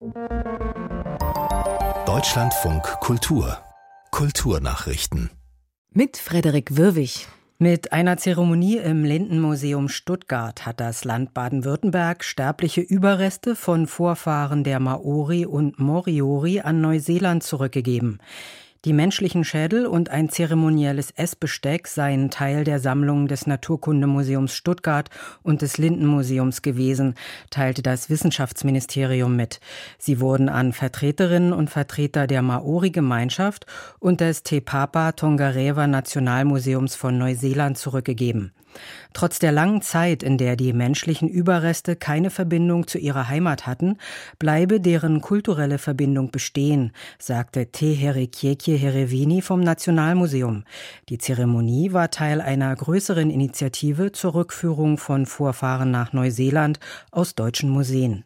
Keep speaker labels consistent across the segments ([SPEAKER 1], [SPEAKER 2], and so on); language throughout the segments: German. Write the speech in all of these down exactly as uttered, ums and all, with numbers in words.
[SPEAKER 1] Deutschlandfunk Kultur. Kulturnachrichten.
[SPEAKER 2] Mit Frederik Wirwig. Mit einer Zeremonie im Lindenmuseum Stuttgart hat das Land Baden-Württemberg sterbliche Überreste von Vorfahren der Maori und Moriori an Neuseeland zurückgegeben. Die menschlichen Schädel und ein zeremonielles Essbesteck seien Teil der Sammlung des Naturkundemuseums Stuttgart und des Lindenmuseums gewesen, teilte das Wissenschaftsministerium mit. Sie wurden an Vertreterinnen und Vertreter der Maori-Gemeinschaft und des Te Papa Tongarewa Nationalmuseums von Neuseeland zurückgegeben. Trotz der langen Zeit, in der die menschlichen Überreste keine Verbindung zu ihrer Heimat hatten, bleibe deren kulturelle Verbindung bestehen, sagte Te Herekiekje Herevini vom Nationalmuseum. Die Zeremonie war Teil einer größeren Initiative zur Rückführung von Vorfahren nach Neuseeland aus deutschen Museen.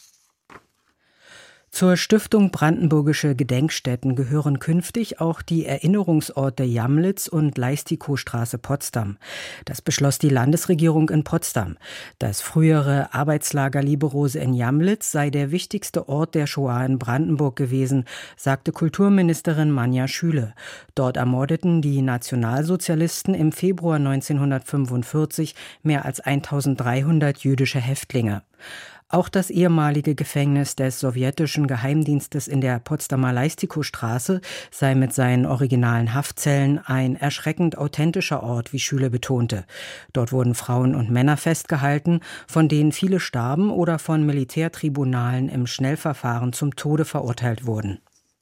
[SPEAKER 2] Zur Stiftung Brandenburgische Gedenkstätten gehören künftig auch die Erinnerungsorte Jamlitz und Leistikow-Straße Potsdam. Das beschloss die Landesregierung in Potsdam. Das frühere Arbeitslager Liberose in Jamlitz sei der wichtigste Ort der Shoah in Brandenburg gewesen, sagte Kulturministerin Manja Schüle. Dort ermordeten die Nationalsozialisten im Februar neunzehnhundertfünfundvierzig mehr als eintausenddreihundert jüdische Häftlinge. Auch das ehemalige Gefängnis des sowjetischen Geheimdienstes in der Potsdamer Leistikow-Straße sei mit seinen originalen Haftzellen ein erschreckend authentischer Ort, wie Schüle betonte. Dort wurden Frauen und Männer festgehalten, von denen viele starben oder von Militärtribunalen im Schnellverfahren zum Tode verurteilt wurden.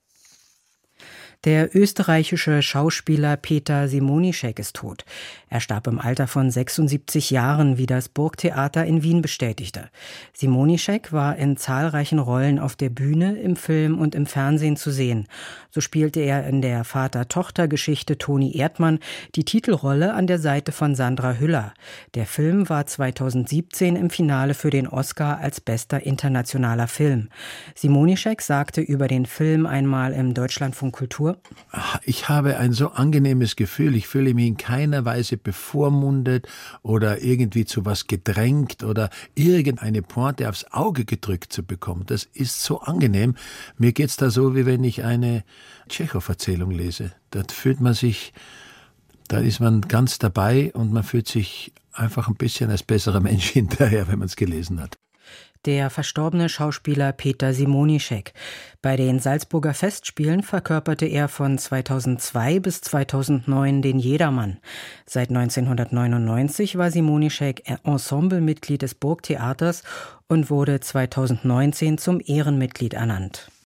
[SPEAKER 2] Der österreichische Schauspieler Peter Simonischek ist tot. Er starb im Alter von sechsundsiebzig Jahren, wie das Burgtheater in Wien bestätigte. Simonischek war in zahlreichen Rollen auf der Bühne, im Film und im Fernsehen zu sehen. So spielte er in der Vater-Tochter-Geschichte Toni Erdmann die Titelrolle an der Seite von Sandra Hüller. Der Film war zweitausendsiebzehn im Finale für den Oscar als bester internationaler Film. Simonischek sagte über den Film einmal im Deutschlandfunk Kultur:
[SPEAKER 3] Ich habe ein so angenehmes Gefühl, ich fühle mich in keiner Weise bevormundet oder irgendwie zu was gedrängt oder irgendeine Pointe aufs Auge gedrückt zu bekommen. Das ist so angenehm. Mir geht's da so, wie wenn ich eine Tschechow-Erzählung lese. Da fühlt man sich, da ist man ganz dabei und man fühlt sich einfach ein bisschen als besserer Mensch hinterher, wenn man es gelesen hat.
[SPEAKER 2] Der verstorbene Schauspieler Peter Simonischek. Bei den Salzburger Festspielen verkörperte er von zweitausendzwei bis zweitausendneun den Jedermann. Seit neunzehnhundertneunundneunzig war Simonischek Ensemblemitglied des Burgtheaters und wurde zweitausendneunzehn zum Ehrenmitglied ernannt.